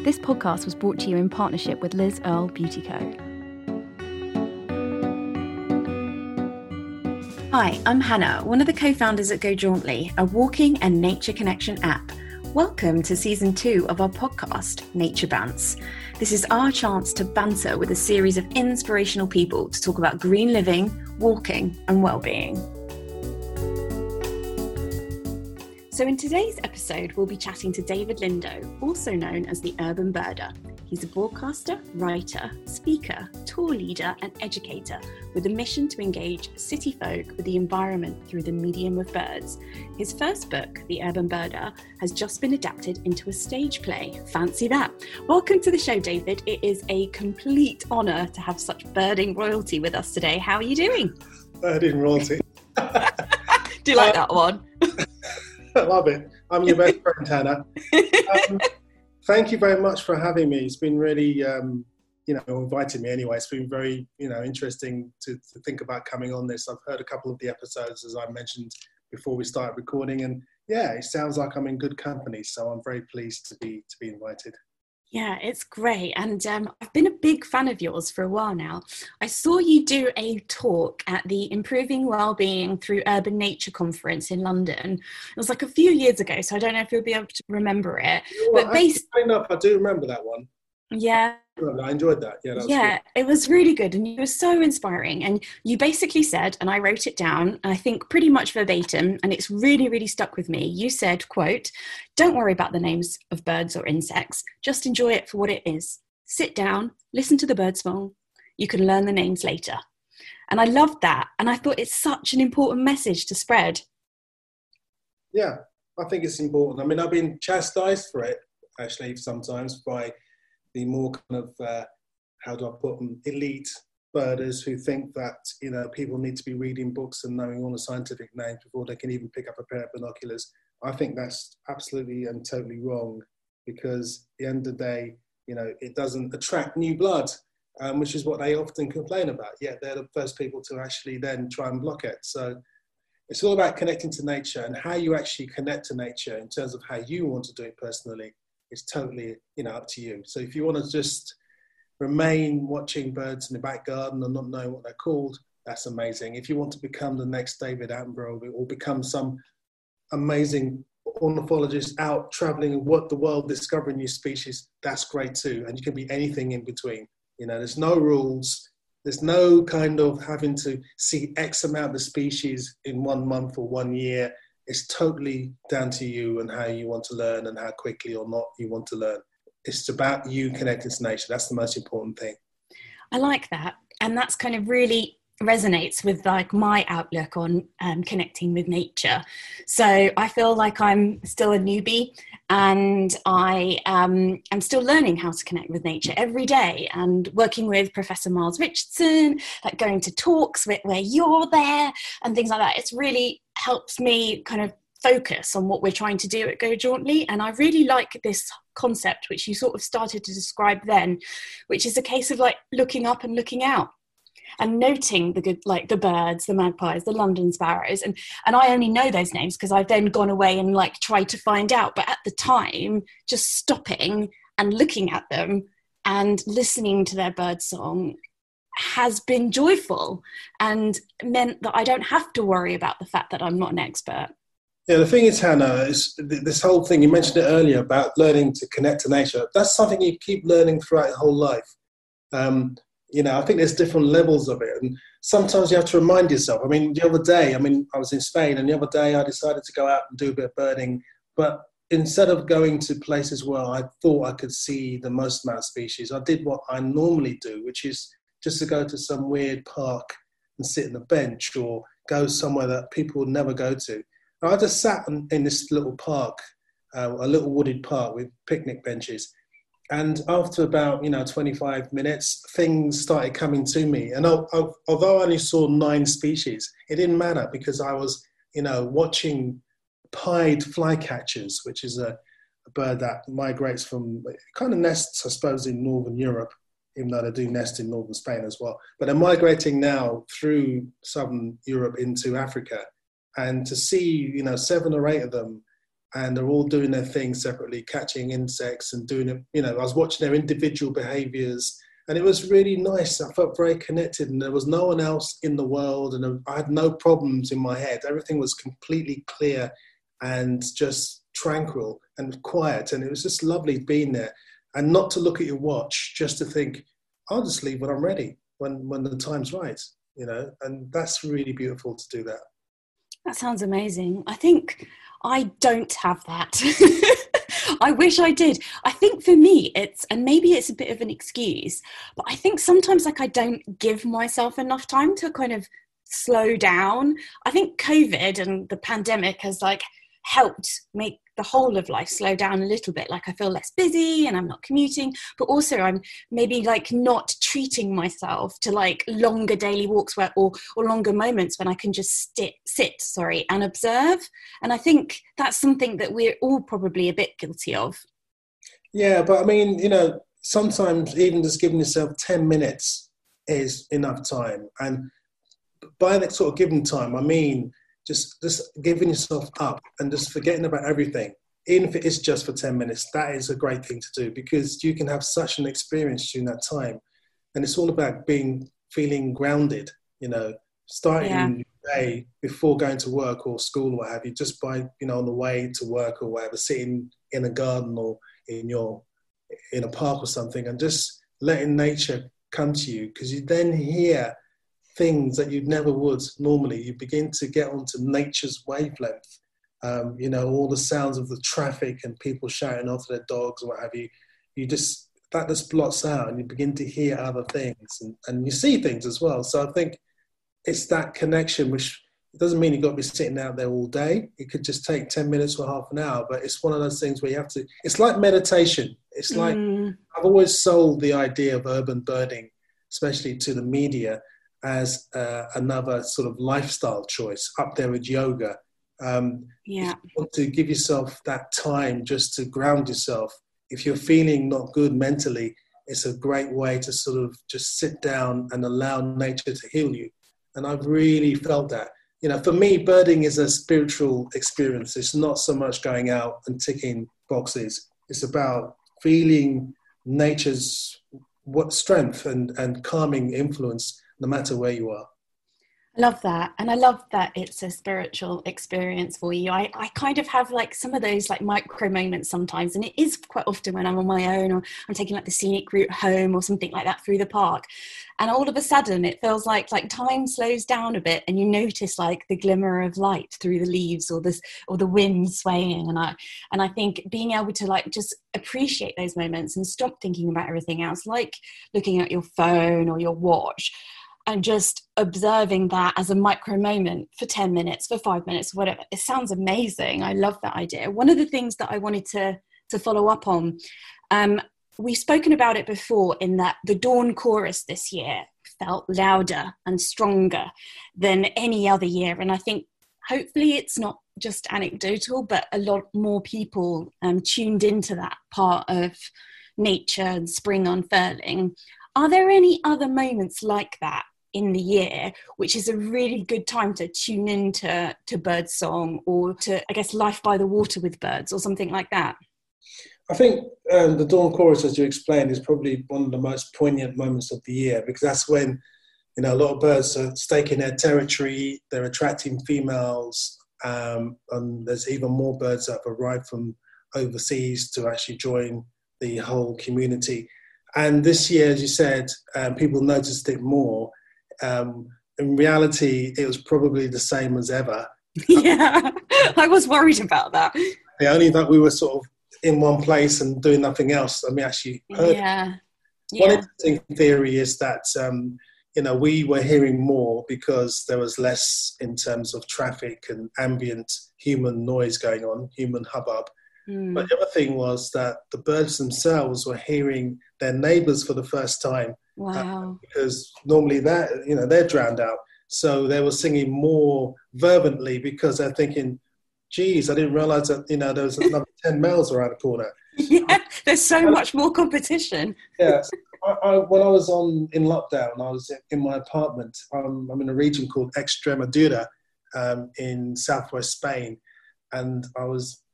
This podcast was brought to you in partnership with Liz Earle Beauty Co. Hi, I'm Hannah, one of the co-founders at Go Jauntly, a walking and nature connection app. Welcome to season 2 of our podcast, Nature Bants. This is our chance to banter with a series of inspirational people to talk about green living, walking and well-being. So in today's episode, we'll be chatting to David Lindo, also known as the Urban Birder. He's a broadcaster, writer, speaker, tour leader and educator with a mission to engage city folk with the environment through the medium of birds. His first book, The Urban Birder, has just been adapted into a stage play. Fancy that. Welcome to the show, David. It is a complete honour to have such birding royalty with us today. How are you doing? Birding royalty. Do you like that one? I love it. I'm your best friend, Hannah. Thank you very much for having me. It's been really, inviting me anyway. It's been very, interesting to think about coming on this. I've heard a couple of the episodes, as I mentioned before we started recording, and yeah, it sounds like I'm in good company. So I'm very pleased to be invited. Yeah, it's great. And I've been a big fan of yours for a while now. I saw you do a talk at the Improving Wellbeing Through Urban Nature conference in London. It was like a few years ago, so I don't know if you'll be able to remember it. Well, I do remember that one. Yeah. I enjoyed that. Yeah, it was really good. And you were so inspiring. And you basically said, and I wrote it down, I think pretty much verbatim, and it's really, really stuck with me. You said, quote, "Don't worry about the names of birds or insects. Just enjoy it for what it is. Sit down, listen to the bird song. You can learn the names later." And I loved that. And I thought it's such an important message to spread. Yeah, I think it's important. I mean, I've been chastised for it, actually, sometimes by the more kind of, how do I put them, elite birders who think that, people need to be reading books and knowing all the scientific names before they can even pick up a pair of binoculars. I think that's absolutely and totally wrong, because at the end of the day, it doesn't attract new blood, which is what they often complain about. Yet they're the first people to actually then try and block it. So it's all about connecting to nature, and how you actually connect to nature in terms of how you want to do it personally. It's totally, up to you. So if you want to just remain watching birds in the back garden and not knowing what they're called, that's amazing. If you want to become the next David Attenborough or become some amazing ornithologist out traveling the world, discovering new species, that's great too. And you can be anything in between. There's no rules. There's no kind of having to see X amount of species in 1 month or 1 year. It's totally down to you and how you want to learn and how quickly or not you want to learn. It's about you connecting to nature. That's the most important thing. I like that. And that's kind of really resonates with like my outlook on connecting with nature. So I feel like I'm still a newbie, and I am still learning how to connect with nature every day, and working with Professor Miles Richardson, like going to talks where you're there and things like that. It's really helps me kind of focus on what we're trying to do at Go Jauntly. And I really like this concept, which you sort of started to describe then, which is a case of like looking up and looking out and noting the good, like the birds, the magpies, the London sparrows. And I only know those names because I've then gone away and like tried to find out. But at the time, just stopping and looking at them and listening to their bird song has been joyful and meant that I don't have to worry about the fact that I'm not an expert. Yeah, the thing is, Hannah, is this whole thing, you mentioned it earlier about learning to connect to nature. That's something you keep learning throughout your whole life. I think there's different levels of it. And sometimes you have to remind yourself. I mean, the other day, I was in Spain, and the other day I decided to go out and do a bit of birding. But instead of going to places where I thought I could see the most amount of species, I did what I normally do, which is just to go to some weird park and sit on a bench or go somewhere that people would never go to. And I just sat in this little park, a little wooded park with picnic benches. And after about, 25 minutes, things started coming to me. And although I only saw 9 species, it didn't matter because I was, watching pied flycatchers, which is a bird that migrates from, kind of nests, I suppose, in Northern Europe, even though they do nest in Northern Spain as well. But they're migrating now through Southern Europe into Africa. And to see, 7 or 8 of them and they're all doing their thing separately, catching insects and doing it. You know, I was watching their individual behaviours, and it was really nice. I felt very connected, and there was no one else in the world, and I had no problems in my head. Everything was completely clear and just tranquil and quiet, and it was just lovely being there, and not to look at your watch, just to think, I'll just leave when I'm ready, when the time's right, you know, and that's really beautiful to do that. That sounds amazing. I think I don't have that. I wish I did. I think for me, and maybe it's a bit of an excuse, but I think sometimes like I don't give myself enough time to kind of slow down. I think COVID and the pandemic has like helped make the whole of life slow down a little bit. Like I feel less busy and I'm not commuting, but also I'm maybe like not treating myself to like longer daily walks or longer moments when I can just sit and observe. And I think that's something that we're all probably a bit guilty of. Yeah, but I mean, you know, sometimes even just giving yourself 10 minutes is enough time. And by that sort of given time, I mean, just giving yourself up and just forgetting about everything, even if it is just for 10 minutes, that is a great thing to do, because you can have such an experience during that time. And it's all about feeling grounded, you know, starting your day before going to work or school or what have you, just by, you know, on the way to work or whatever, sitting in a garden or in a park or something, and just letting nature come to you, because you then hear things that you never would normally. You begin to get onto nature's wavelength. You know, all the sounds of the traffic and people shouting after their dogs or what have you. That just blots out, and you begin to hear other things, and you see things as well. So I think it's that connection, which doesn't mean you've got to be sitting out there all day. It could just take 10 minutes or half an hour, but it's one of those things where you have to, it's like meditation. It's like, I've always sold the idea of urban birding, especially to the media, as another sort of lifestyle choice up there with yoga. If you want to give yourself that time just to ground yourself, if you're feeling not good mentally, it's a great way to sort of just sit down and allow nature to heal you. And I've really felt that. You know, for me, birding is a spiritual experience. It's not so much going out and ticking boxes. It's about feeling nature's strength and calming influence, no matter where you are. I love that. And I love that it's a spiritual experience for you. I kind of have like some of those like micro moments sometimes, and it is quite often when I'm on my own or I'm taking like the scenic route home or something like that through the park. And all of a sudden it feels like time slows down a bit, and you notice like the glimmer of light through the leaves or the wind swaying. And I think being able to like just appreciate those moments and stop thinking about everything else, like looking at your phone or your watch, and just observing that as a micro moment for 10 minutes, for 5 minutes, whatever. It sounds amazing. I love that idea. One of the things that I wanted to follow up on, we've spoken about it before, in that the Dawn Chorus this year felt louder and stronger than any other year. And I think hopefully it's not just anecdotal, but a lot more people tuned into that part of nature and spring unfurling. Are there any other moments like that in the year, which is a really good time to tune into bird song, or to, I guess, life by the water with birds or something like that? I think the Dawn Chorus, as you explained, is probably one of the most poignant moments of the year, because that's when, you know, a lot of birds are staking their territory, they're attracting females, and there's even more birds that have arrived from overseas to actually join the whole community. And this year, as you said, people noticed it more. In reality, it was probably the same as ever. Yeah, I was worried about that. Only that we were sort of in one place and doing nothing else. I mean, actually heard. One interesting theory is that, you know, we were hearing more because there was less in terms of traffic and ambient human noise going on, human hubbub. But the other thing was that the birds themselves were hearing their neighbours for the first time. Wow. Because normally they're drowned out. So they were singing more fervently because they're thinking, geez, I didn't realise that, you know, there was another 10 males around the corner. Yeah, there's so much more competition. Yes. When I was in lockdown, I was in my apartment. I'm in a region called Extremadura in southwest Spain. And I was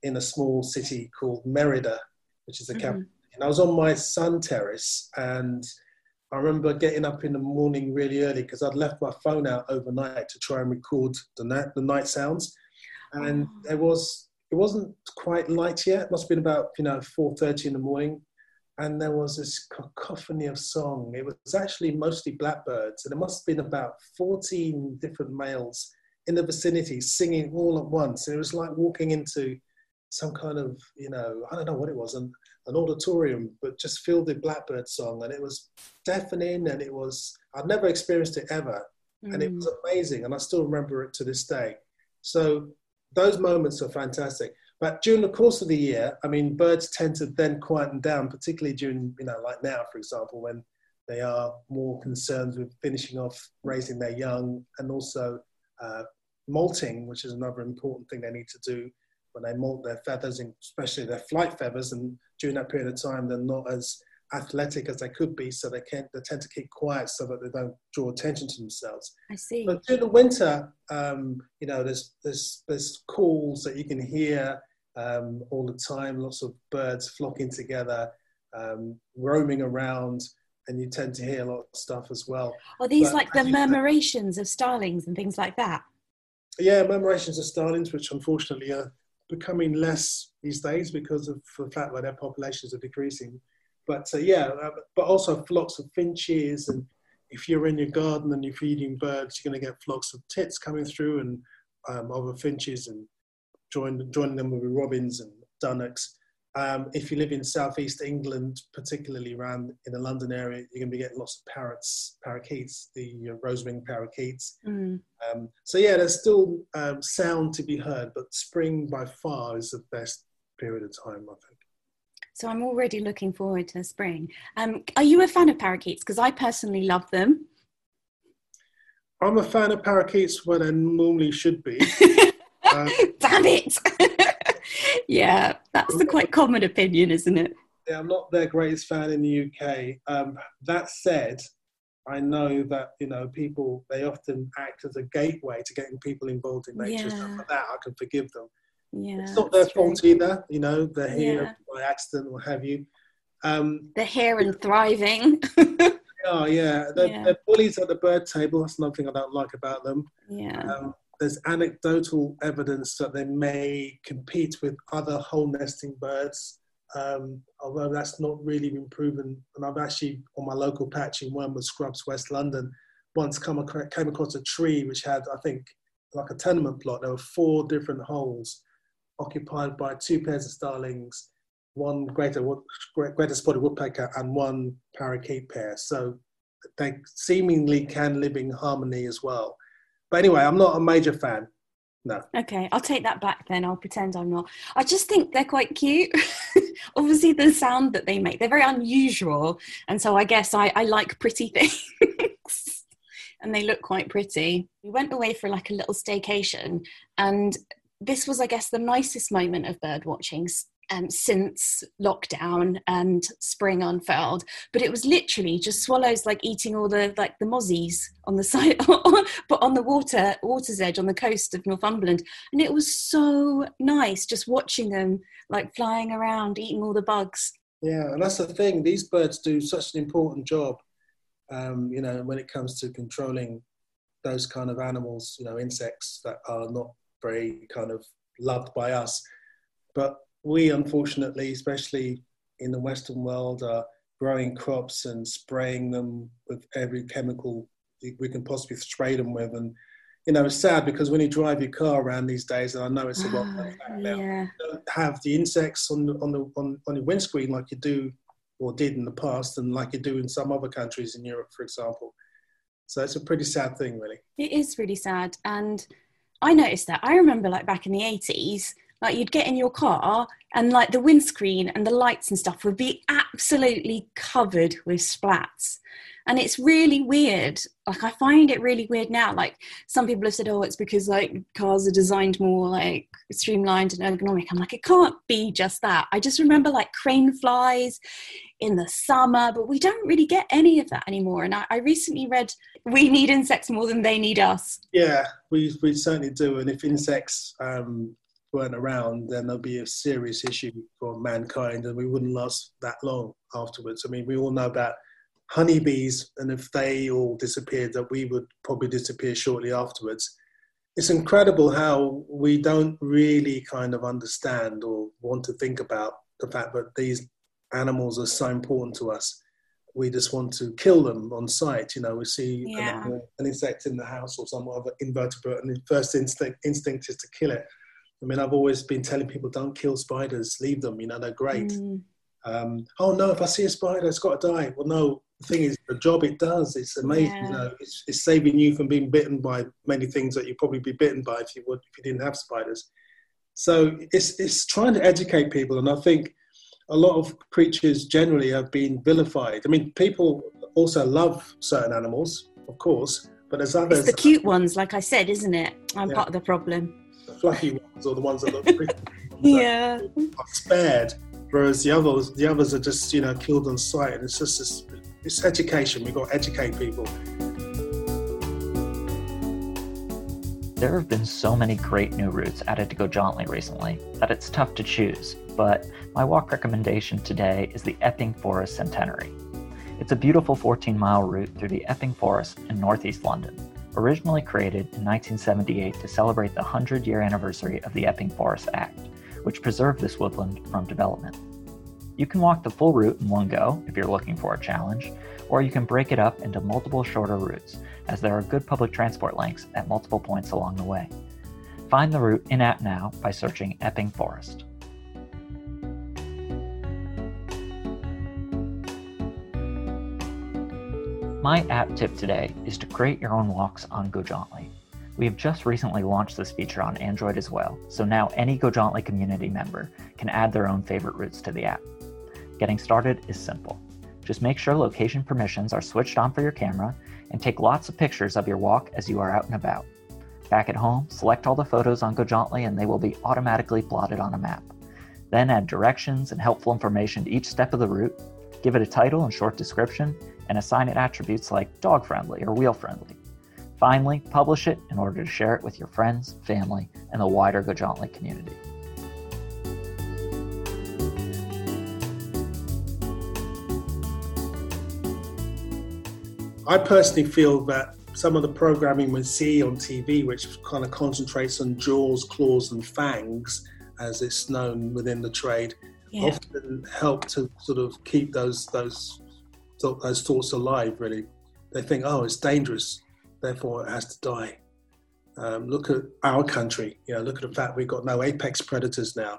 in a small city called Merida, which is the capital. And I was on my sun terrace, and I remember getting up in the morning really early because I'd left my phone out overnight to try and record the night sounds. And it wasn't quite light yet. It must have been about 4:30 in the morning. And there was this cacophony of song. It was actually mostly blackbirds, and it must have been about 14 different males in the vicinity singing all at once. And it was like walking into some kind of, I don't know what it was, an auditorium, but just filled with blackbird song. And it was deafening, and I'd never experienced it ever. And it was amazing. And I still remember it to this day. So those moments are fantastic. But during the course of the year, I mean, birds tend to then quieten down, particularly during, like now, for example, when they are more concerned with finishing off raising their young, and also molting, which is another important thing they need to do when they molt their feathers, especially their flight feathers. And during that period of time, they're not as athletic as they could be, so they tend to keep quiet so that they don't draw attention to themselves. I see. But during the winter, there's calls that you can hear all the time, lots of birds flocking together, roaming around, and you tend to hear a lot of stuff as well. Are these like the murmurations of starlings and things like that? Yeah, murmurations of starlings, which unfortunately are becoming less these days because of the fact that their populations are decreasing. But but also flocks of finches, and if you're in your garden and you're feeding birds, you're going to get flocks of tits coming through, and other finches, and joining them with robins and dunnocks. If you live in southeast England, particularly around in the London area, you're going to be getting lots of parakeets, the rose-winged parakeets. There's still sound to be heard, but spring by far is the best period of time, I think. So I'm already looking forward to spring. Are you a fan of parakeets? Because I personally love them. I'm a fan of parakeets when I normally should be. Damn it! Yeah, that's the quite common opinion, isn't it? Yeah, I'm not their greatest fan in the UK. That said, I know that people, they often act as a gateway to getting people involved in nature. Stuff like that, I can forgive them. Yeah, it's not their fault either. They're here by accident, what have you. They're here and thriving. Oh yeah, they're bullies at the bird table. That's another thing I don't like about them. Yeah. There's anecdotal evidence that they may compete with other hole nesting birds, although that's not really been proven. And I've actually, on my local patch in Wormwood Scrubs, West London, once came across a tree which had, I think, like a tenement plot. There were 4 different holes occupied by 2 pairs of starlings, one greater spotted woodpecker, and 1 parakeet pair. So they seemingly can live in harmony as well. But anyway, I'm not a major fan. No. Okay, I'll take that back then. I'll pretend I'm not. I just think they're quite cute. Obviously, the sound that they make, they're very unusual. And so I guess I like pretty things. And they look quite pretty. We went away for like a little staycation. And this was, I guess, the nicest moment of bird watching since lockdown and spring unfurled, but it was literally just swallows like eating all the mozzies on the side, but on the water's edge on the coast of Northumberland, and it was so nice just watching them like flying around eating all the bugs. Yeah, and that's the thing, these birds do such an important job, when it comes to controlling those kind of animals, insects that are not very kind of loved by us, but we, unfortunately, especially in the Western world, are growing crops and spraying them with every chemical we can possibly spray them with. And, it's sad because when you drive your car around these days, and I know it's a lot like that now, you don't have the insects on your windscreen like you do or did in the past, and like you do in some other countries in Europe, for example. So it's a pretty sad thing, really. It is really sad. And I noticed that. I remember like back in the 80s, like you'd get in your car and like the windscreen and the lights and stuff would be absolutely covered with splats. And it's really weird. Like I find it really weird now. Like some people have said, oh, it's because like cars are designed more like streamlined and ergonomic. I'm like, it can't be just that. I just remember like crane flies in the summer, but we don't really get any of that anymore. And I recently read, we need insects more than they need us. Yeah, we certainly do. And if insects weren't around, then there'll be a serious issue for mankind, and we wouldn't last that long afterwards. I mean, we all know about honeybees, and if they all disappeared, that we would probably disappear shortly afterwards. It's incredible how we don't really kind of understand or want to think about the fact that these animals are so important to us. We just want to kill them on sight. You know, we see an insect in the house or some other invertebrate, and the first instinct is to kill it. I mean, I've always been telling people, don't kill spiders, leave them, you know, they're great. Oh no, if I see a spider, it's got to die. Well, no, the thing is, the job it does, it's amazing. You know, it's saving you from being bitten by many things that you'd probably be bitten by if you didn't have spiders. So it's trying to educate people, and I think a lot of creatures generally have been vilified. I mean, people also love certain animals, of course, but there's others. It's the cute ones, like I said, isn't it? I'm part of the problem. The fluffy ones, or the ones that look pretty, are spared, whereas the others are just, you know, killed on sight. And it's just it's education. We've got to educate people. There have been so many great new routes added to Go Jauntly recently that it's tough to choose, but my walk recommendation today is the Epping Forest Centenary. It's a beautiful 14-mile route through the Epping Forest in northeast London, originally created in 1978 to celebrate the 100-year anniversary of the Epping Forest Act, which preserved this woodland from development. You can walk the full route in one go if you're looking for a challenge, or you can break it up into multiple shorter routes, as there are good public transport links at multiple points along the way. Find the route in-app now by searching Epping Forest. My app tip today is to create your own walks on Go Jauntly. We have just recently launched this feature on Android as well, so now any Go Jauntly community member can add their own favorite routes to the app. Getting started is simple. Just make sure location permissions are switched on for your camera and take lots of pictures of your walk as you are out and about. Back at home, select all the photos on Go Jauntly and they will be automatically plotted on a map. Then add directions and helpful information to each step of the route, give it a title and short description, and assign it attributes like dog-friendly or wheel-friendly. Finally, publish it in order to share it with your friends, family, and the wider Go Jauntly community. I personally feel that some of the programming we see on TV, which kind of concentrates on jaws, claws, and fangs, as it's known within the trade, often help to sort of keep those thoughts alive, really. They think, oh, it's dangerous, therefore it has to die. Look at our country, you know, look at the fact we've got no apex predators now.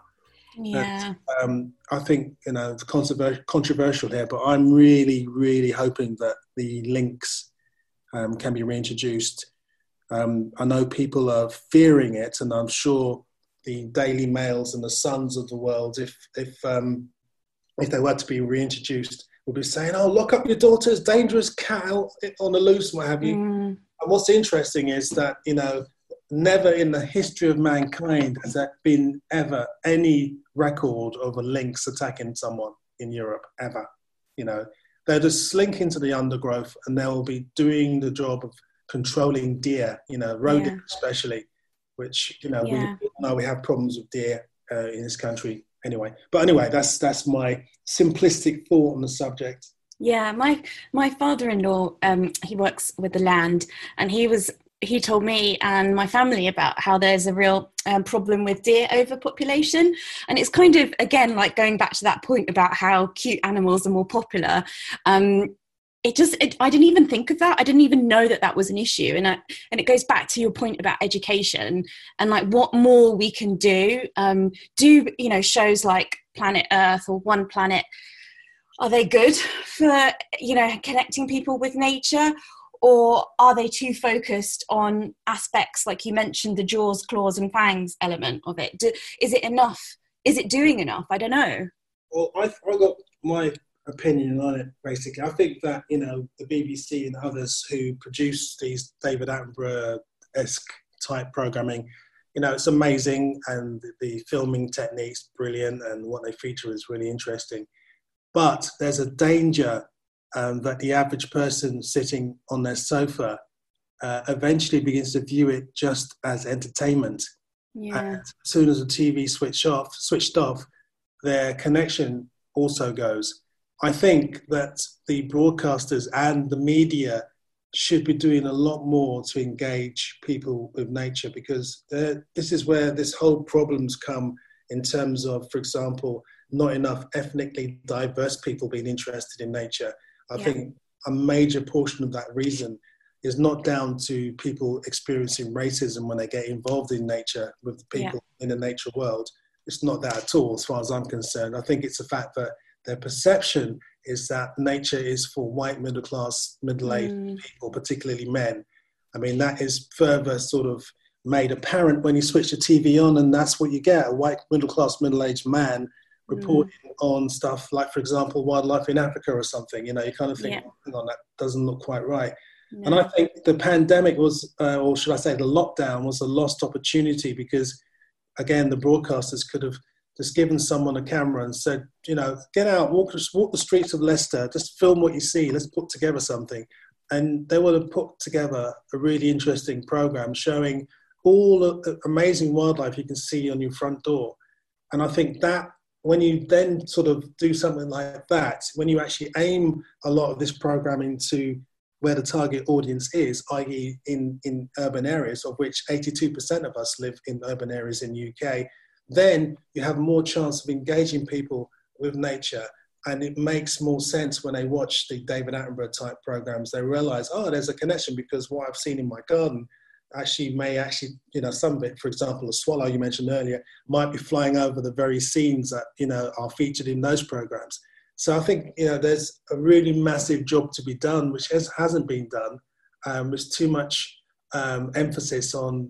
I think, you know, it's controversial here, but I'm really, really hoping that the lynx can be reintroduced. I know people are fearing it, and I'm sure the Daily Mails and the Suns of the world, if they were to be reintroduced, will be saying, oh, lock up your daughter's dangerous cat on the loose, what have you. And what's interesting is that, you know, never in the history of mankind has there been ever any record of a lynx attacking someone in Europe, ever. You know, they'll just slink into the undergrowth and they'll be doing the job of controlling deer, you know, roe deer especially, which, you know, we know we have problems with deer in this country anyway. But anyway, that's my simplistic thought on the subject. Yeah, my father-in-law, he works with the land, and he told me and my family about how there's a real problem with deer overpopulation. And it's kind of, again, like going back to that point about how cute animals are more popular. I didn't even think of that. I didn't even know that was an issue. And it goes back to your point about education and like what more we can do. You know, shows like Planet Earth or One Planet, are they good for, you know, connecting people with nature? Or are they too focused on aspects, like you mentioned, the jaws, claws and fangs element of it? Is it enough? Is it doing enough? I don't know. Well, I got my opinion on it, basically. I think that, you know, the BBC and others who produce these David Attenborough-esque type programming, you know, it's amazing, and the filming technique's brilliant, and what they feature is really interesting. But there's a danger that the average person sitting on their sofa eventually begins to view it just as entertainment. Yeah. As soon as the TV switched off, their connection also goes. I think that the broadcasters and the media should be doing a lot more to engage people with nature, because this is where this whole problems come in terms of, for example, not enough ethnically diverse people being interested in nature. I think a major portion of that reason is not down to people experiencing racism when they get involved in nature with the people in the nature world. It's not that at all, as far as I'm concerned. I think it's the fact that their perception is that nature is for white, middle class, middle-aged people, particularly men. I mean, that is further sort of made apparent when you switch the TV on, and that's what you get, a white, middle class, middle-aged man reporting on stuff like, for example, wildlife in Africa or something. You know, you kind of think, hang on, that doesn't look quite right. No. And I think the pandemic was, or should I say the lockdown, was a lost opportunity, because, again, the broadcasters could have just given someone a camera and said, you know, get out, walk the streets of Leicester, just film what you see, let's put together something. And they would have put together a really interesting program showing all the amazing wildlife you can see on your front door. And I think that when you then sort of do something like that, when you actually aim a lot of this programming to where the target audience is, i.e. in urban areas, of which 82% of us live in urban areas in the UK, then you have more chance of engaging people with nature. And it makes more sense when they watch the David Attenborough type programs. They realize, oh, there's a connection, because what I've seen in my garden may, you know, some of it, for example, a swallow you mentioned earlier, might be flying over the very scenes that, you know, are featured in those programs. So I think, you know, there's a really massive job to be done, which hasn't been done. There's too much emphasis on,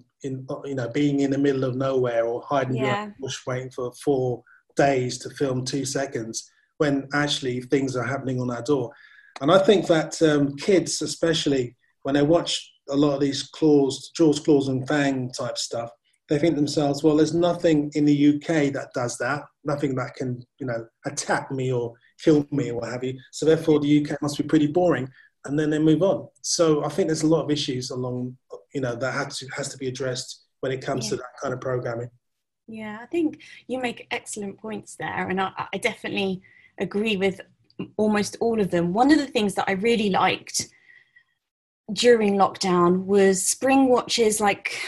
being in the middle of nowhere or hiding behind the bush waiting for 4 days to film 2 seconds, when actually things are happening on our door. And I think that kids, especially when they watch a lot of these Jaws, claws and fang type stuff, they think to themselves, well, there's nothing in the UK that does that, nothing that can, you know, attack me or kill me or what have you. So therefore the UK must be pretty boring. And then they move on. So I think there's a lot of issues along, you know, that has to be addressed when it comes to that kind of programming. Yeah, I think you make excellent points there. And I definitely agree with almost all of them. One of the things that I really liked during lockdown was Spring Watch's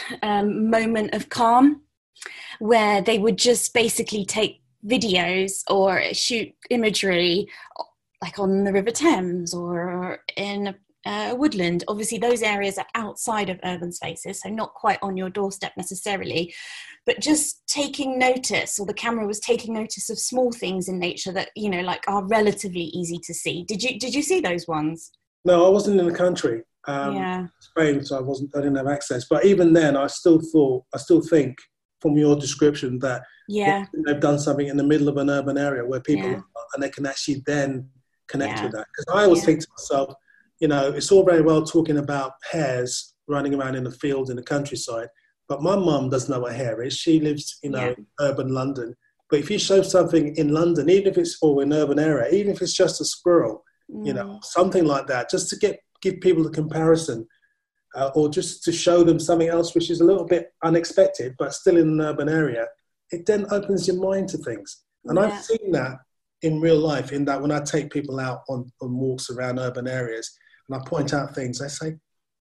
moment of calm, where they would just basically take videos or shoot imagery like on the River Thames or in a woodland. Obviously those areas are outside of urban spaces, so not quite on your doorstep necessarily, but just taking notice, or the camera was taking notice of small things in nature that, you know, like are relatively easy to see. Did you see those ones? No, I wasn't in the country. Spain, so I didn't have access. But even then, I still think from your description that they've done something in the middle of an urban area where people are, and they can actually then connect with that. Because I always think to myself, you know, it's all very well talking about hares running around in the field in the countryside, but my mum doesn't know what hare is. She lives, in urban London. But if you show something in London, even if it's or an urban area, even if it's just a squirrel, you know, something like that, just to give people the comparison, or just to show them something else which is a little bit unexpected, but still in an urban area, it then opens your mind to things. And I've seen that in real life, in that when I take people out on walks around urban areas and I point out things, I say,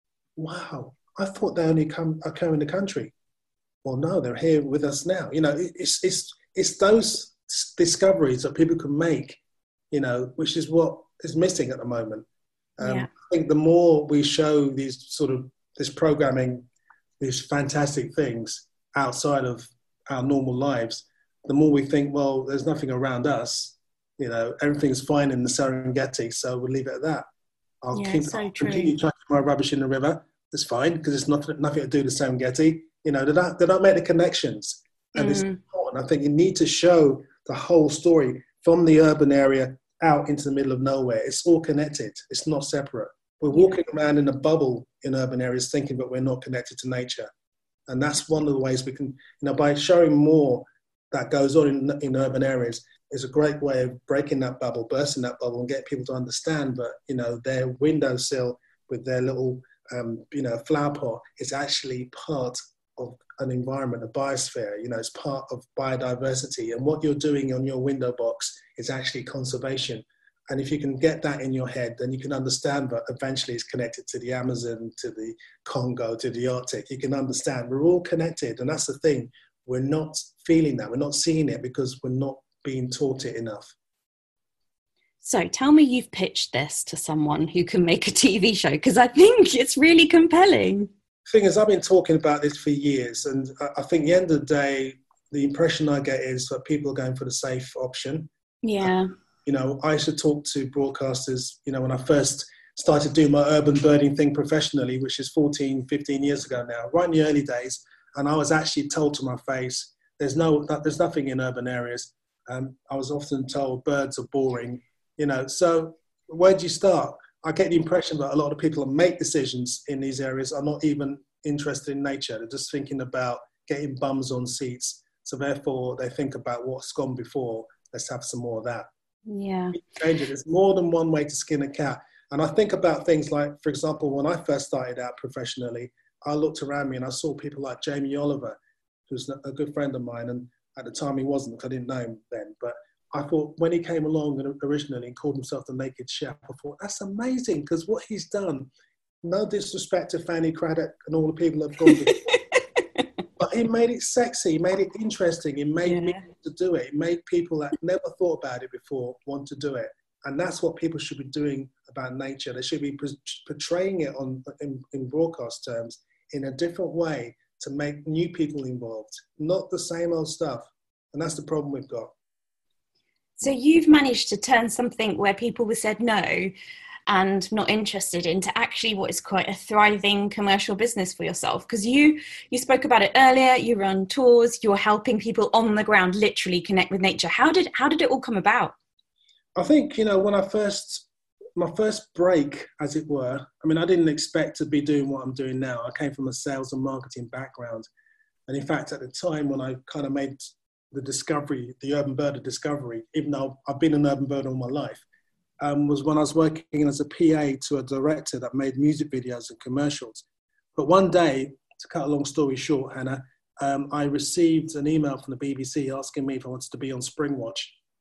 wow, I thought they only occur in the country. Well, no, they're here with us now. You know, it's those discoveries that people can make, you know, which is what is missing at the moment. I think the more we show this programming, these fantastic things outside of our normal lives, the more we think, well, there's nothing around us, you know, everything's fine in the Serengeti, so we'll leave it at that. I'll continue chucking my rubbish in the river. It's fine, because it's nothing to do with the Serengeti. You know, they don't make the connections. And it's important. I think you need to show the whole story from the urban area out into the middle of nowhere. It's all connected. It's not separate. We're walking around in a bubble in urban areas thinking that we're not connected to nature. And that's one of the ways we can, you know, by showing more that goes on in urban areas is a great way of breaking that bubble, bursting that bubble, and getting people to understand that, you know, their windowsill with their little, flower pot is actually part of an environment, a biosphere. You know, it's part of biodiversity. And what you're doing on your window box is actually conservation. And if you can get that in your head, then you can understand that eventually it's connected to the Amazon, to the Congo, to the Arctic. You can understand we're all connected. And that's the thing. We're not feeling that. We're not seeing it because we're not being taught it enough. So tell me you've pitched this to someone who can make a TV show, because I think it's really compelling. Thing is, I've been talking about this for years. And I think at the end of the day, the impression I get is that people are going for the safe option. Yeah. You know, I used to talk to broadcasters, you know, when I first started doing my urban birding thing professionally, which is 14, 15 years ago now, right in the early days. And I was actually told to my face, there's nothing in urban areas. I was often told birds are boring, you know. So where do you start? I get the impression that a lot of people that make decisions in these areas are not even interested in nature. They're just thinking about getting bums on seats. So therefore they think about what's gone before. Let's have some more of that. Yeah. There's more than one way to skin a cat. And I think about things like, for example, when I first started out professionally, I looked around me and I saw people like Jamie Oliver, who's a good friend of mine. And at the time he wasn't, because I didn't know him then. But I thought when he came along originally and called himself the Naked Chef, I thought, that's amazing, because what he's done, no disrespect to Fanny Craddock and all the people that have gone before, but he made it sexy, he made it interesting, he made me to do it. He made people that never thought about it before want to do it. And that's what people should be doing about nature. They should be portraying it in broadcast terms in a different way to make new people involved, not the same old stuff. And that's the problem we've got. So you've managed to turn something where people were said no and not interested into actually what is quite a thriving commercial business for yourself. Because you spoke about it earlier, you run tours, you're helping people on the ground literally connect with nature. How did it all come about? I think, you know, when my first break, as it were, I mean, I didn't expect to be doing what I'm doing now. I came from a sales and marketing background. And in fact, at the time when I kind of made the discovery, the urban birder discovery, even though I've been an urban birder all my life, was when I was working as a PA to a director that made music videos and commercials. But one day, to cut a long story short, Hannah, I received an email from the BBC asking me if I wanted to be on Springwatch.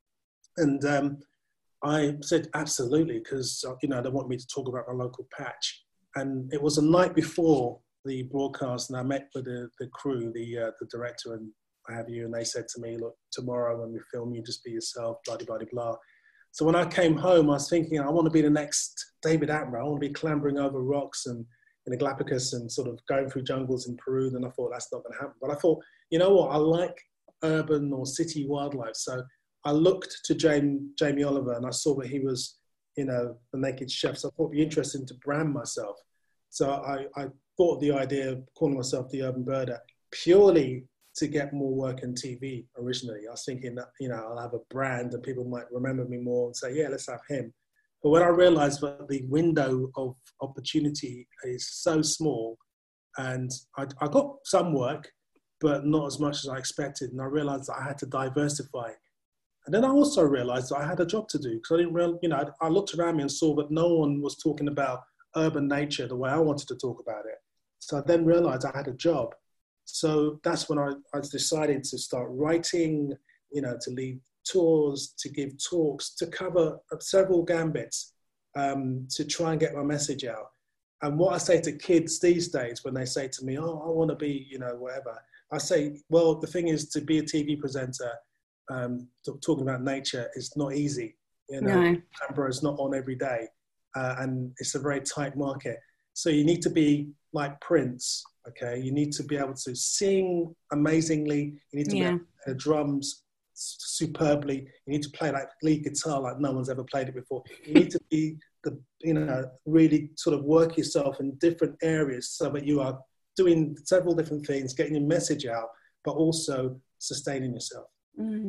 And I said, absolutely, because, you know, they want me to talk about my local patch. And it was a night before the broadcast, and I met with the crew, the director and what have you, and they said to me, look, tomorrow when we film, you just be yourself, blah, blah, blah, blah. So when I came home, I was thinking, I want to be the next David Attenborough. I want to be clambering over rocks and in the Galapagos and sort of going through jungles in Peru. Then I thought, that's not going to happen. But I thought, you know what, I like urban or city wildlife. So I looked to Jamie Oliver and I saw that he was, you know, the Naked Chef. So I thought it'd be interesting to brand myself. So I thought of the idea of calling myself the Urban Birder purely to get more work in TV originally. I was thinking that, you know, I'll have a brand and people might remember me more and say, yeah, let's have him. But when I realized that the window of opportunity is so small, and I got some work, but not as much as I expected. And I realized that I had to diversify. And then I also realized that I had a job to do, because I didn't you know, I looked around me and saw that no one was talking about urban nature the way I wanted to talk about it. So I then realized I had a job. So that's when I decided to start writing, you know, to lead tours, to give talks, to cover several gambits, to try and get my message out. And what I say to kids these days when they say to me, oh, I want to be, you know, whatever, I say, well, the thing is, to be a TV presenter, talking about nature is not easy. You know, Canberra is not on every day, and it's a very tight market. So you need to be like Prince, okay? You need to be able to sing amazingly. You need to be able to play the drums superbly. You need to play like lead guitar like no one's ever played it before. You need to be really sort of work yourself in different areas so that you are doing several different things, getting your message out, but also sustaining yourself. Mm.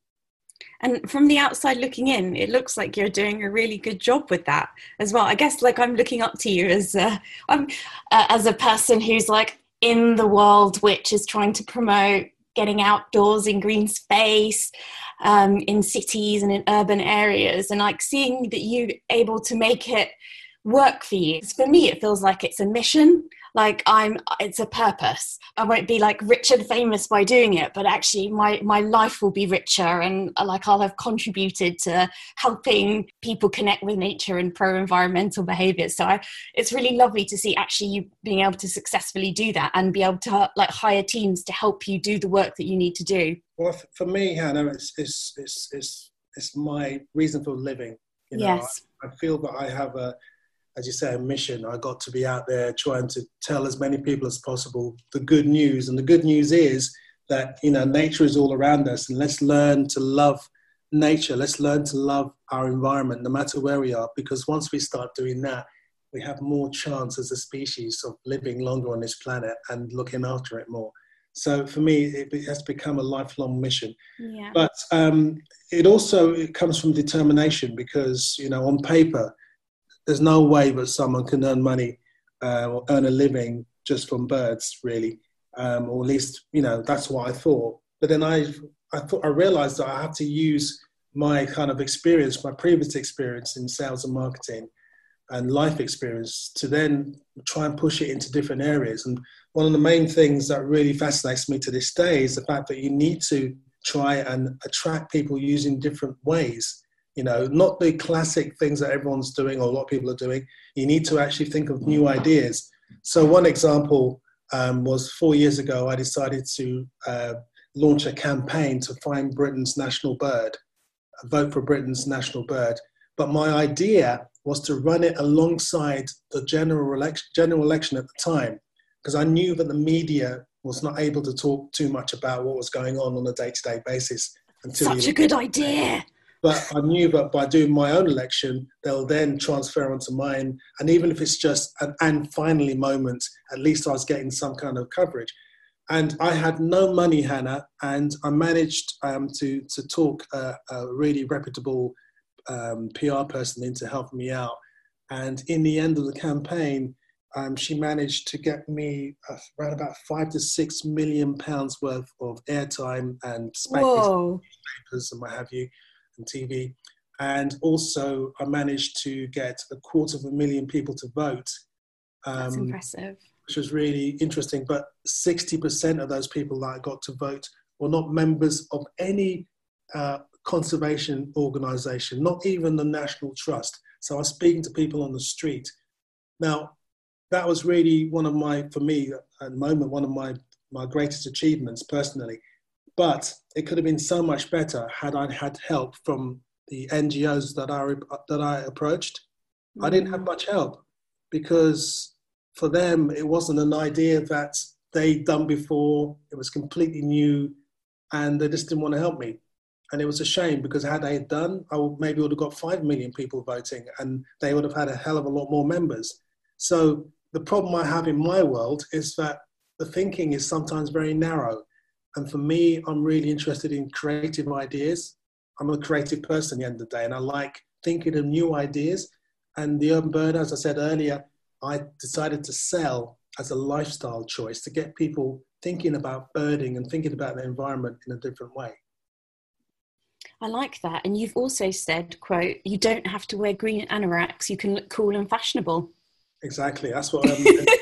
And from the outside looking in, it looks like you're doing a really good job with that as well. I guess like I'm looking up to you as a person who's like in the world, which is trying to promote getting outdoors in green space, in cities and in urban areas, and like seeing that you're able to make it work for you. For me, it feels like it's a mission. like it's a purpose. I won't be like rich and famous by doing it, but actually my life will be richer, and like I'll have contributed to helping people connect with nature and pro-environmental behaviors. So it's really lovely to see actually you being able to successfully do that and be able to like hire teams to help you do the work that you need to do. Well, for me, Hannah, it's my reason for living. You know, Yes. I feel that I have as you say, a mission. I got to be out there trying to tell as many people as possible the good news. And the good news is that, you know, nature is all around us, and let's learn to love nature. Let's learn to love our environment, no matter where we are, because once we start doing that, we have more chance as a species of living longer on this planet and looking after it more. So for me, it has become a lifelong mission. Yeah. But it comes from determination, because, you know, on paper, there's no way that someone can earn money or earn a living just from birds, really. Or at least, you know, that's what I thought. But then I realized that I had to use my kind of experience, my previous experience in sales and marketing and life experience, to then try and push it into different areas. And one of the main things that really fascinates me to this day is the fact that you need to try and attract people using different ways. You know, not the classic things that everyone's doing or a lot of people are doing. You need to actually think of new ideas. So one example was 4 years ago, I decided to launch a campaign to find Britain's national bird, vote for Britain's national bird. But my idea was to run it alongside the general election at the time, because I knew that the media was not able to talk too much about what was going on a day-to-day basis. Such a good idea. But I knew that by doing my own election, they'll then transfer onto mine. And even if it's just an and finally moment, at least I was getting some kind of coverage. And I had no money, Hannah, and I managed to talk a really reputable PR person in to help me out. And in the end of the campaign, she managed to get me around about £5 to £6 million worth of airtime and space, newspapers and what have you, and TV. And also I managed to get 250,000 people to vote. That's impressive. Which was really interesting. But 60% of those people that I got to vote were not members of any conservation organisation, not even the National Trust. So I was speaking to people on the street. Now, that was really one of my greatest achievements personally. But it could have been so much better had I had help from the NGOs that I approached. Mm. I didn't have much help, because for them, it wasn't an idea that they'd done before. It was completely new, and they just didn't want to help me. And it was a shame, because had they done, I maybe would have got 5 million people voting, and they would have had a hell of a lot more members. So the problem I have in my world is that the thinking is sometimes very narrow. And for me, I'm really interested in creative ideas. I'm a creative person at the end of the day, and I like thinking of new ideas. And the Urban Bird, as I said earlier, I decided to sell as a lifestyle choice to get people thinking about birding and thinking about the environment in a different way. I like that. And you've also said, quote, you don't have to wear green anoraks, you can look cool and fashionable. Exactly. That's what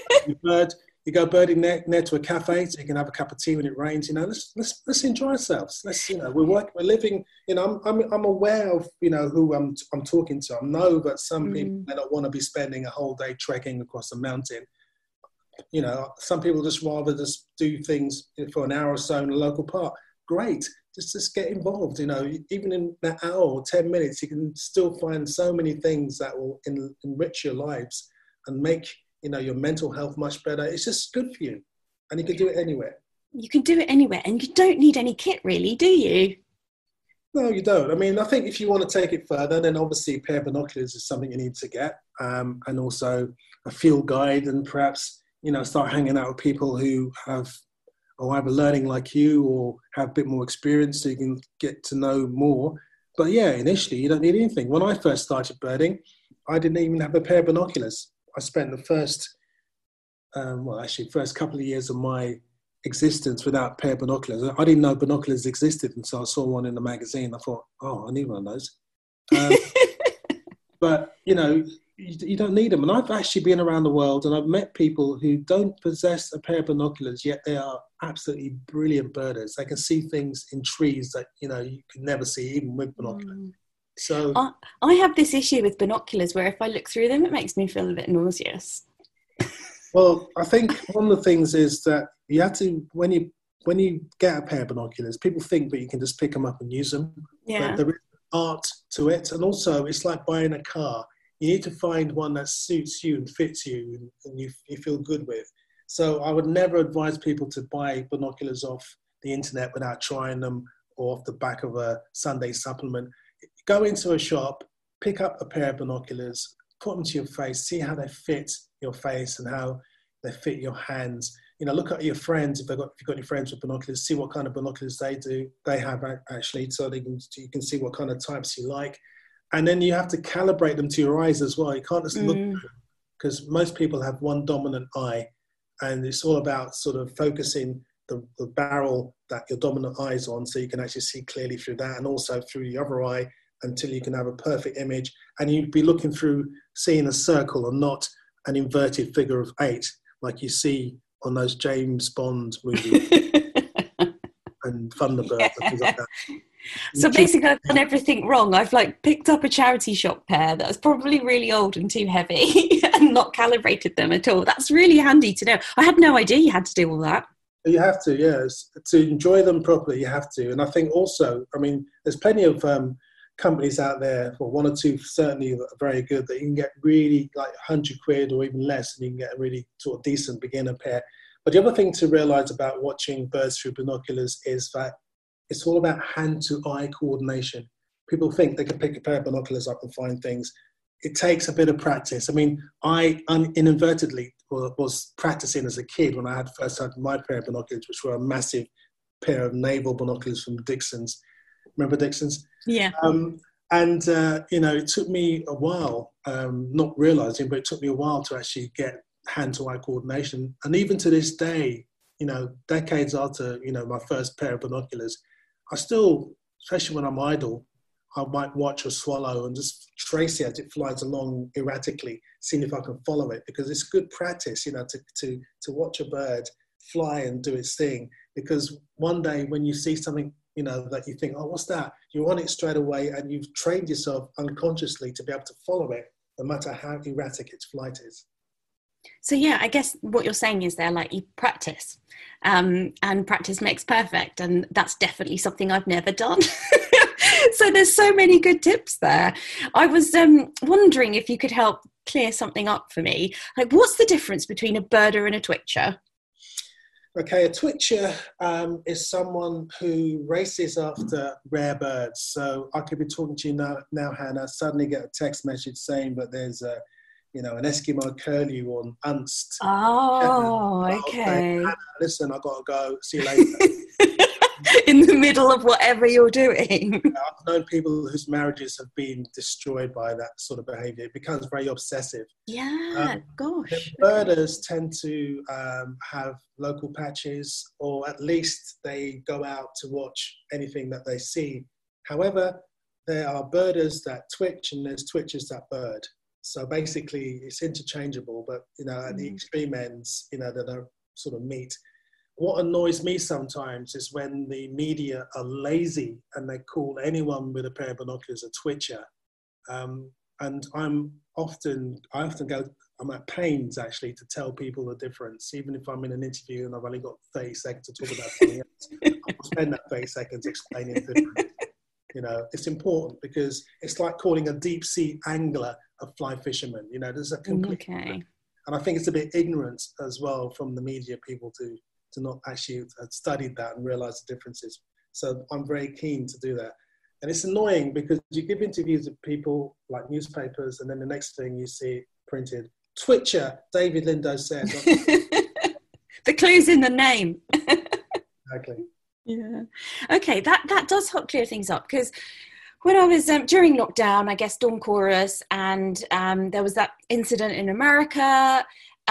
you go birding near to a cafe, so you can have a cup of tea when it rains. You know, let's enjoy ourselves. We're living. You know, I'm aware of, you know, who I'm talking to. I know that some people may not want to be spending a whole day trekking across a mountain. You know, some people just rather just do things for an hour or so in a local park. Great. Just get involved. You know, even in that hour or 10 minutes, you can still find so many things that will enrich your lives and make, you know, your mental health much better. It's just good for you, and you can do it anywhere. You can do it anywhere, and you don't need any kit, really, do you? No, you don't. I mean, I think if you want to take it further, then obviously a pair of binoculars is something you need to get, and also a field guide, and perhaps, you know, start hanging out with people who have or either learning like you or have a bit more experience, so you can get to know more. But yeah, initially you don't need anything. When I first started birding, I didn't even have a pair of binoculars. I spent the first couple of years of my existence without a pair of binoculars. I didn't know binoculars existed until I saw one in the magazine. I thought, oh, I need one of those. But, you know, you don't need them. And I've actually been around the world and I've met people who don't possess a pair of binoculars, yet they are absolutely brilliant birders. They can see things in trees that, you can never see even with binoculars. So I have this issue with binoculars where if I look through them, it makes me feel a bit nauseous. Well, I think one of the things is that you have to, when you get a pair of binoculars, people think that you can just pick them up and use them. Yeah. But there is art to it. And also, it's like buying a car. You need to find one that suits you and fits you and you feel good with. So I would never advise people to buy binoculars off the internet without trying them or off the back of a Sunday supplement. Go into a shop, pick up a pair of binoculars, put them to your face, see how they fit your face and how they fit your hands. Look at your friends, if you've got any friends with binoculars, see what kind of binoculars they have actually, so you can see what kind of types you like. And then you have to calibrate them to your eyes as well. You can't just look at them, because most people have one dominant eye, and it's all about sort of focusing the barrel that your dominant eye is on, so you can actually see clearly through that, and also through the other eye, until you can have a perfect image. And you'd be looking through, seeing a circle and not an inverted figure of 8 like you see on those James Bond movies and Thunderbirds and things like that. So basically I've done everything wrong. I've picked up a charity shop pair that was probably really old and too heavy and not calibrated them at all. That's really handy to know. I had no idea you had to do all that. You have to, yes. To enjoy them properly, you have to. And I think also, there's plenty of companies out there, or one or two certainly that are very good, that you can get really £100 or even less, and you can get a really sort of decent beginner pair. But the other thing to realise about watching birds through binoculars is that it's all about hand-to-eye coordination. People think they can pick a pair of binoculars up and find things. It takes a bit of practice. I inadvertently was practicing as a kid when I first had my pair of binoculars, which were a massive pair of naval binoculars from Dixon's. Remember Dixon's? Yeah. It took me a while, not realising, but it took me a while to actually get hand-to-eye coordination. And even to this day, decades after, my first pair of binoculars, I still, especially when I'm idle, I might watch a swallow and just trace it as it flies along erratically, seeing if I can follow it, because it's good practice, to watch a bird fly and do its thing. Because one day when you see something, that you think, oh, what's that? You're on it straight away, and you've trained yourself unconsciously to be able to follow it, no matter how erratic its flight is. So yeah, I guess what you're saying is you practice, and practice makes perfect, and that's definitely something I've never done. So there's so many good tips there. I was wondering if you could help clear something up for me. What's the difference between a birder and a twitcher? Okay, a twitcher is someone who races after rare birds. So I could be talking to you now, Hannah, suddenly get a text message saying that there's an Eskimo curlew on Unst. Oh, okay. Listen, I've got to go. See you later. In the middle of whatever you're doing. I've known people whose marriages have been destroyed by that sort of behaviour. It becomes very obsessive. Yeah, gosh. Birders tend to have local patches, or at least they go out to watch anything that they see. However, there are birders that twitch and there's twitchers that bird. So basically it's interchangeable, but at the extreme ends, that are sort of meet. What annoys me sometimes is when the media are lazy and they call anyone with a pair of binoculars a twitcher. And I often go, I'm at pains actually to tell people the difference, even if I'm in an interview and I've only got 30 seconds to talk about something else. I'll spend that 30 seconds explaining the difference. It's important, because it's like calling a deep sea angler a fly fisherman. There's a complete difference. And I think it's a bit ignorant as well from the media people to not actually have studied that and realize the differences. So I'm very keen to do that. And it's annoying because you give interviews with people like newspapers, and then the next thing you see printed, Twitcher, David Lindo said. The clue's in the name. Exactly. Yeah. Okay, that does help clear things up, because when I was during lockdown, I guess Dawn Chorus, and there was that incident in America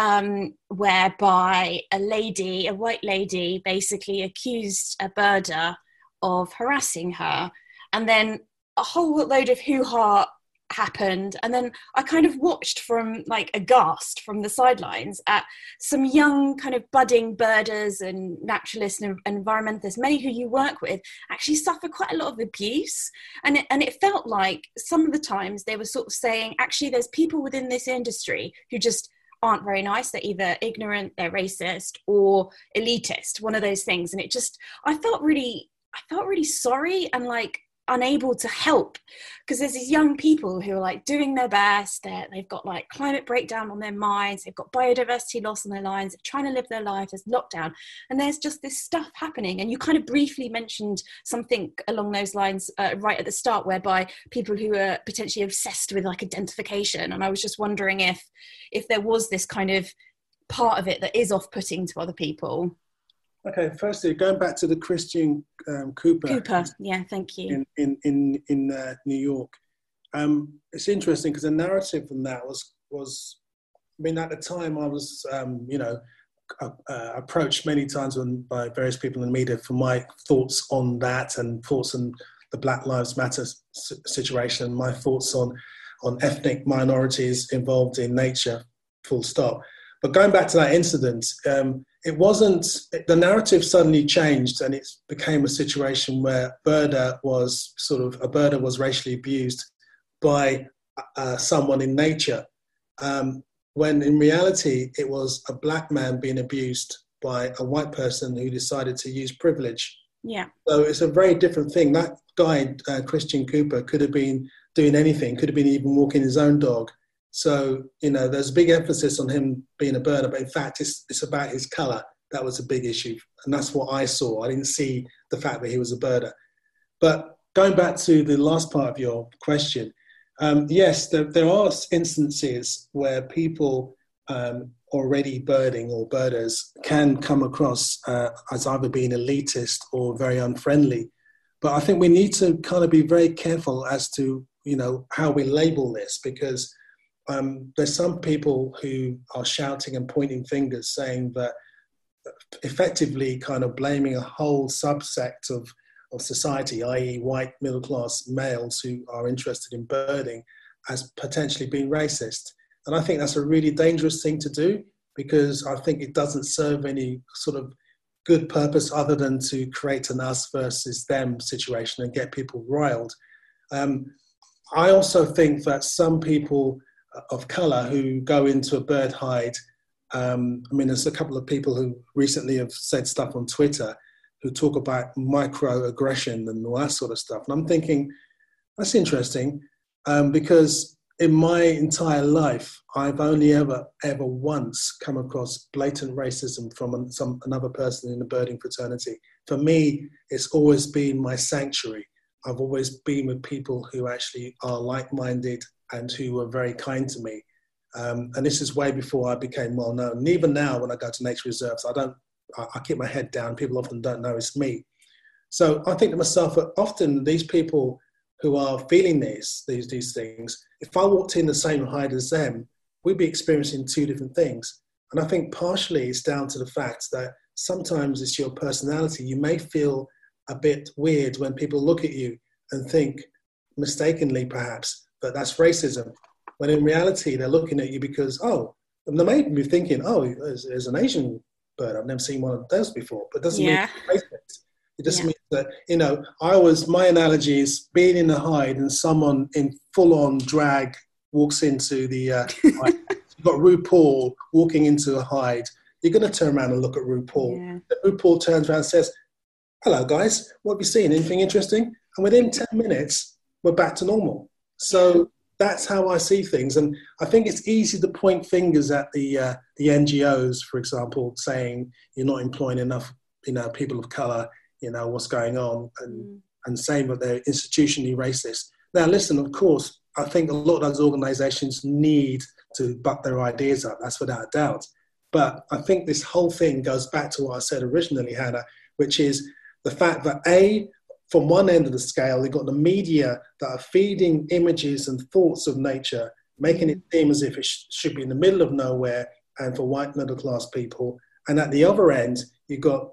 whereby a white lady, basically accused a birder of harassing her, and then a whole load of hoo-ha happened, and then I kind of watched from like aghast from the sidelines at some young kind of budding birders and naturalists and environmentalists, many who you work with, actually suffer quite a lot of abuse. And it felt like some of the times they were sort of saying, actually there's people within this industry who just aren't very nice. They're either ignorant, they're racist, or elitist, one of those things. And it just, I felt really sorry and like unable to help, because there's these young people who are like doing their best. They've got like climate breakdown on their minds, they've got biodiversity loss on their minds, they're trying to live their life, there's lockdown, and there's just this stuff happening. And you kind of briefly mentioned something along those lines right at the start, whereby people who are potentially obsessed with like identification, and I was just wondering if there was this kind of part of it that is off-putting to other people. Okay, firstly, going back to the Christian Cooper. Yeah, thank you. In New York, it's interesting because the narrative from that was, I mean, at the time I was, approached many times by various people in the media for my thoughts on that and thoughts on the Black Lives Matter situation, my thoughts on ethnic minorities involved in nature, full stop. But going back to that incident, it wasn't, the narrative suddenly changed and it became a situation where a birder was racially abused by someone in nature, when in reality it was a black man being abused by a white person who decided to use privilege. Yeah. So it's a very different thing. That guy, Christian Cooper, could have been doing anything, could have been even walking his own dog. So, there's a big emphasis on him being a birder, but in fact, it's about his colour. That was a big issue. And that's what I saw. I didn't see the fact that he was a birder. But going back to the last part of your question, yes, there are instances where people already birding or birders can come across as either being elitist or very unfriendly. But I think we need to kind of be very careful as to, how we label this, because there's some people who are shouting and pointing fingers, saying that, effectively kind of blaming a whole subsect of society, i.e. white middle-class males who are interested in birding, as potentially being racist. And I think that's a really dangerous thing to do, because I think it doesn't serve any sort of good purpose other than to create an us versus them situation and get people riled. I also think that some people of colour who go into a bird hide, there's a couple of people who recently have said stuff on Twitter who talk about microaggression and all that sort of stuff. And I'm thinking, that's interesting, because in my entire life, I've only ever once come across blatant racism from another person in the birding fraternity. For me, it's always been my sanctuary. I've always been with people who actually are like-minded and who were very kind to me. And this is way before I became well known. And even now, when I go to nature reserves, I keep my head down. People often don't know it's me. So I think to myself, often these people who are feeling these things, if I walked in the same hide as them, we'd be experiencing two different things. And I think partially it's down to the fact that sometimes it's your personality. You may feel a bit weird when people look at you and think, mistakenly perhaps, that that's racism. When in reality, they're looking at you because, and they may be thinking, there's an Asian bird. I've never seen one of those before. But it doesn't mean it's racist. It just means that, my analogy is being in a hide and someone in full-on drag walks into the hide. You've got RuPaul walking into a hide. You're going to turn around and look at RuPaul. Yeah. RuPaul turns around and says, hello, guys. What have you seen? Anything interesting? And within 10 minutes, we're back to normal. So that's how I see things. And I think it's easy to point fingers at the NGOs, for example, saying you're not employing enough, people of colour, what's going on, and saying that they're institutionally racist. Now, listen, of course, I think a lot of those organisations need to buck their ideas up. That's without a doubt. But I think this whole thing goes back to what I said originally, Hannah, which is the fact that from one end of the scale, you've got the media that are feeding images and thoughts of nature, making it seem as if it should be in the middle of nowhere and for white middle-class people. And at the other end, you've got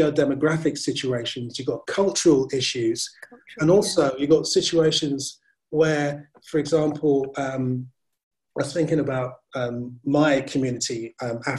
socio-demographic situations, you've got cultural issues, and also you've got situations where, for example, I was thinking about my community,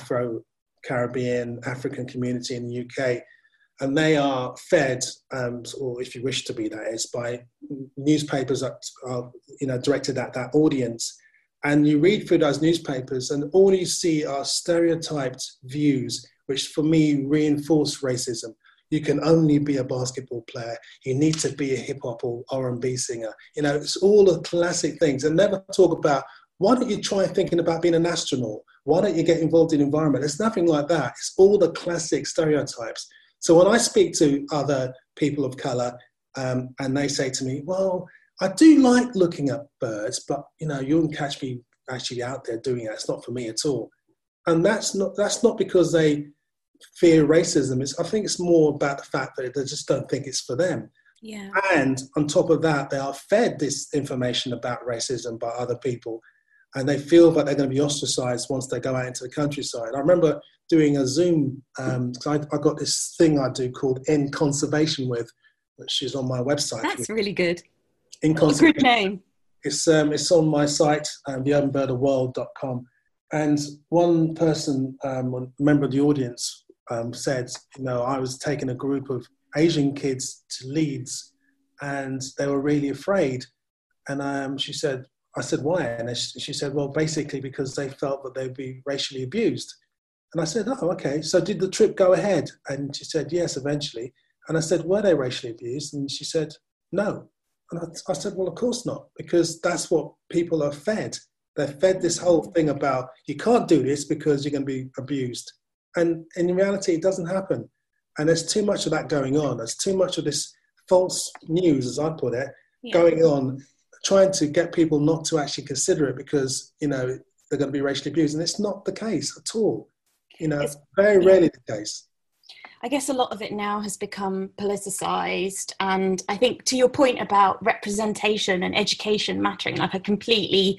Afro-Caribbean, African community in the UK, and they are fed, or if you wish to be, that is, by newspapers that are, directed at that audience. And you read through those newspapers, and all you see are stereotyped views, which for me reinforce racism. You can only be a basketball player. You need to be a hip hop or R&B singer. It's all the classic things, and never talk about, why don't you try thinking about being an astronaut? Why don't you get involved in environment? It's nothing like that. It's all the classic stereotypes. So when I speak to other people of color, and they say to me, well, I do like looking at birds, but you won't catch me actually out there doing it. It's not for me at all. And that's not because they fear racism. I think it's more about the fact that they just don't think it's for them. Yeah. And on top of that, they are fed this information about racism by other people, and they feel that they're going to be ostracized once they go out into the countryside. I remember doing a Zoom, because I got this thing I do called End Conservation With, which is on my website. That's really good. What a good name. It's on my site, theurbanbirderworld.com. And one person, a member of the audience, said, I was taking a group of Asian kids to Leeds, and they were really afraid. And I said, why? And she said, well, basically because they felt that they'd be racially abused. And I said, oh, okay. So did the trip go ahead? And she said, yes, eventually. And I said, were they racially abused? And she said, no. And I said, well, of course not, because that's what people are fed. They're fed this whole thing about, you can't do this because you're going to be abused. And in reality, it doesn't happen. And there's too much of that going on. There's too much of this false news, as I put it, going on, trying to get people not to actually consider it because, they're going to be racially abused. And it's not the case at all. It's very rarely the case. I guess a lot of it now has become politicized. And I think to your point about representation and education mattering, like it completely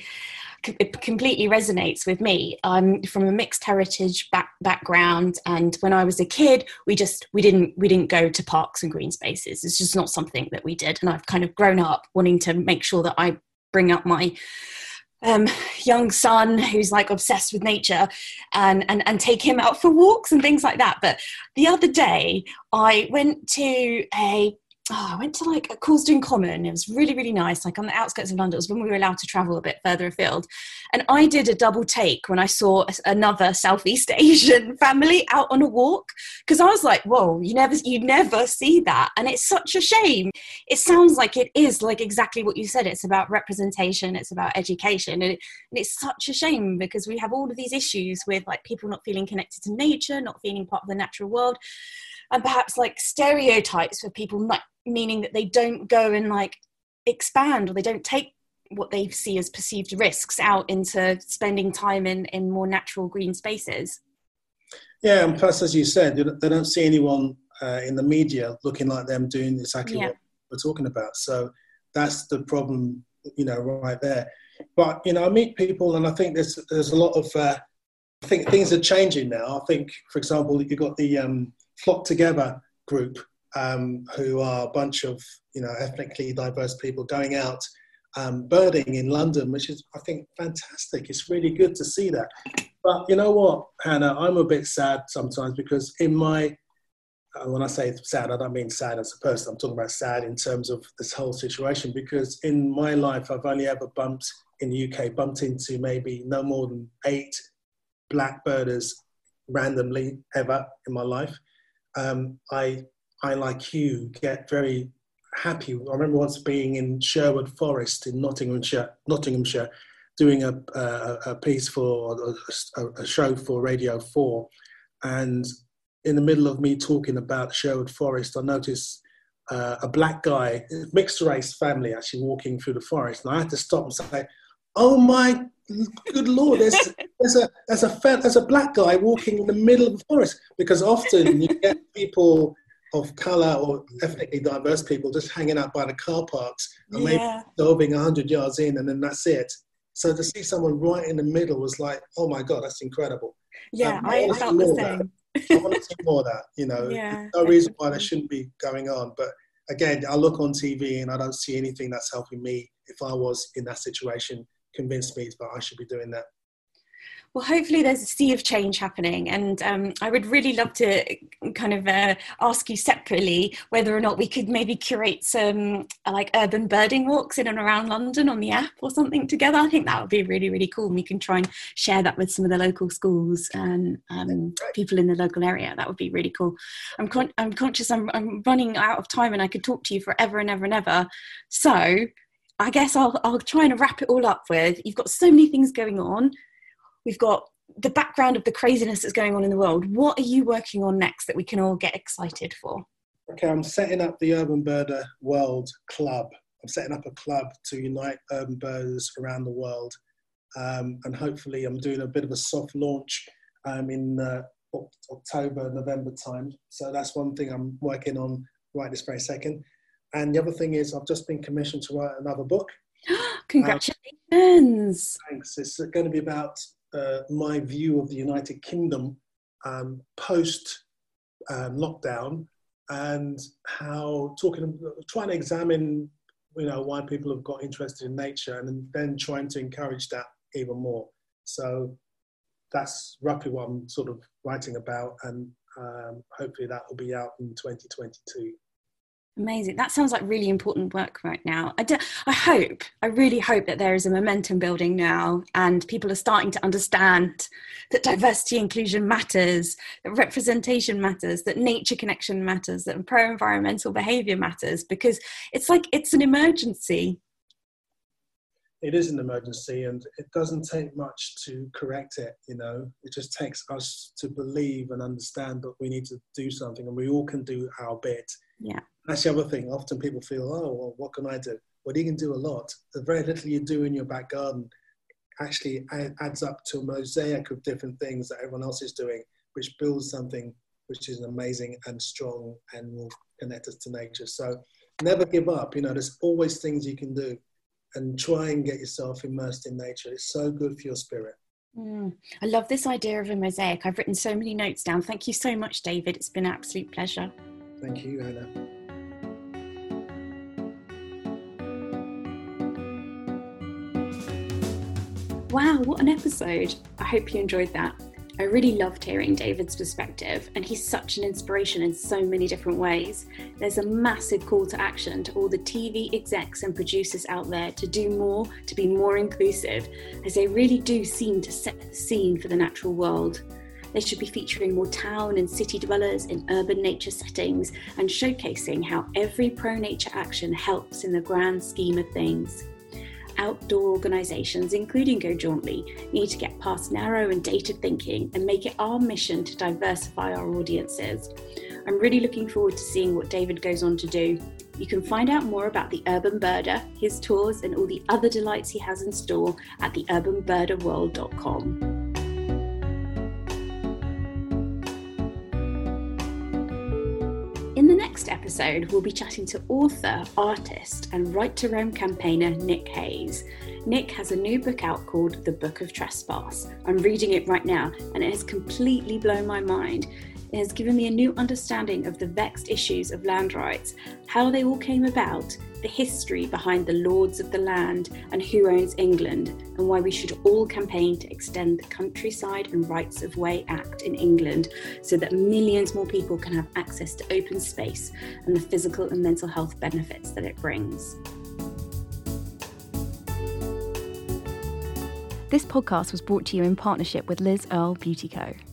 resonates with me. I'm from a mixed heritage background, and when I was a kid, we didn't go to parks and green spaces. It's just not something that we did. And I've kind of grown up wanting to make sure that I bring up my young son who's like obsessed with nature and take him out for walks and things like that. But the other day I went to like a Coulsdon Common. It was really, really nice, like on the outskirts of London. It was when we were allowed to travel a bit further afield. And I did a double take when I saw another Southeast Asian family out on a walk, because I was like, whoa, you never see that. And it's such a shame. It sounds like it is like exactly what you said. It's about representation. It's about education. And it's such a shame because we have all of these issues with like people not feeling connected to nature, not feeling part of the natural world. And perhaps like stereotypes for people, meaning that they don't go and like expand, or they don't take what they see as perceived risks out into spending time in more natural green spaces. Yeah, and plus, as you said, they don't see anyone in the media looking like them doing exactly what we're talking about. So that's the problem, right there. But, I meet people, and I think there's a lot of, I think things are changing now. I think, for example, you've got the Flock Together group, who are a bunch of, ethnically diverse people going out birding in London, which is, I think, fantastic. It's really good to see that. But you know what, Hannah, I'm a bit sad sometimes because when I say sad, I don't mean sad as a person. I'm talking about sad in terms of this whole situation, because in my life, I've only ever bumped into maybe no more than 8 black birders randomly ever in my life. I, like you, get very happy. I remember once being in Sherwood Forest in Nottinghamshire, doing a piece for a show for Radio 4. And in the middle of me talking about Sherwood Forest, I noticed a black guy, mixed race family, actually walking through the forest. And I had to stop and say, oh my good Lord, there's a black guy walking in the middle of the forest. Because often you get people of colour or ethnically diverse people just hanging out by the car parks and maybe diving 100 yards in, and then that's it. So to see someone right in the middle was like, oh my God, that's incredible. Yeah, I felt the same. I want to see more of that, There's no reason why that shouldn't be going on. But again, I look on TV and I don't see anything that's helping me. If I was in that situation, convince me that I should be doing that. Well, hopefully there's a sea of change happening, and I would really love to kind of ask you separately whether or not we could maybe curate some like urban birding walks in and around London on the app or something together. I think that would be really, really cool. And we can try and share that with some of the local schools and people in the local area. That would be really cool. I'm conscious I'm running out of time and I could talk to you forever and ever and ever. So I guess I'll try and wrap it all up with, you've got so many things going on. We've got the background of the craziness that's going on in the world. What are you working on next that we can all get excited for? Okay, I'm setting up the Urban Birder World Club. I'm setting up a club to unite urban birders around the world. And hopefully I'm doing a bit of a soft launch in October, November time. So that's one thing I'm working on right this very second. And the other thing is I've just been commissioned to write another book. Congratulations. Thanks. It's going to be about my view of the United Kingdom post lockdown, and how trying to examine, why people have got interested in nature, and then trying to encourage that even more. So that's roughly what I'm sort of writing about, and hopefully that will be out in 2022. Amazing. That sounds like really important work right now. I really hope that there is a momentum building now, and people are starting to understand that diversity inclusion matters, that representation matters, that nature connection matters, that pro-environmental behaviour matters, because it's an emergency. It is an emergency, and it doesn't take much to correct it, It just takes us to believe and understand that we need to do something, and we all can do our bit. Yeah. That's the other thing. Often people feel, well, what can I do? Well, you can do a lot. The very little you do in your back garden actually adds up to a mosaic of different things that everyone else is doing, which builds something which is amazing and strong and will connect us to nature. So never give up. There's always things you can do, and try and get yourself immersed in nature. It's so good for your spirit. I love this idea of a mosaic. I've written so many notes down. Thank you so much, David. It's been an absolute pleasure. Thank you, Anna. Wow, what an episode. I hope you enjoyed that. I really loved hearing David's perspective, and he's such an inspiration in so many different ways. There's a massive call to action to all the TV execs and producers out there to do more, to be more inclusive, as they really do seem to set the scene for the natural world. They should be featuring more town and city dwellers in urban nature settings and showcasing how every pro-nature action helps in the grand scheme of things. Outdoor organisations, including Go Jauntly, need to get past narrow and dated thinking and make it our mission to diversify our audiences. I'm really looking forward to seeing what David goes on to do. You can find out more about the Urban Birder, his tours and all the other delights he has in store at theurbanbirderworld.com. In the next episode, we'll be chatting to author, artist, and Right to Roam campaigner Nick Hayes. Nick has a new book out called The Book of Trespass. I'm reading it right now, and it has completely blown my mind. It has given me a new understanding of the vexed issues of land rights, how they all came about, the history behind the lords of the land and who owns England, and why we should all campaign to extend the Countryside and Rights of Way Act in England so that millions more people can have access to open space and the physical and mental health benefits that it brings. This podcast was brought to you in partnership with Liz Earle Beauty Co.